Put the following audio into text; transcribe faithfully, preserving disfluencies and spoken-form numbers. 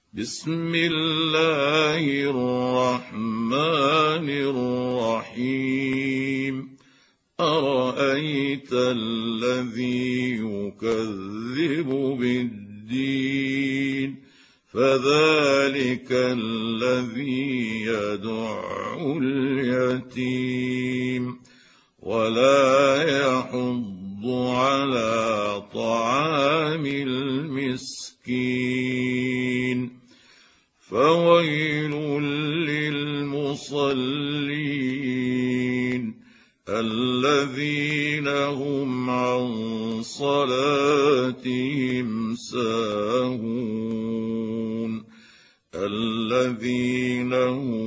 بسم الله الرحمن الرحيم أرأيت الذي يكذب بالدين فذلك الذي يدع اليتيم ولا يحض على طعام المسكين فويل للمصلين الذين هم عن صلاتهم ساهون الذين هم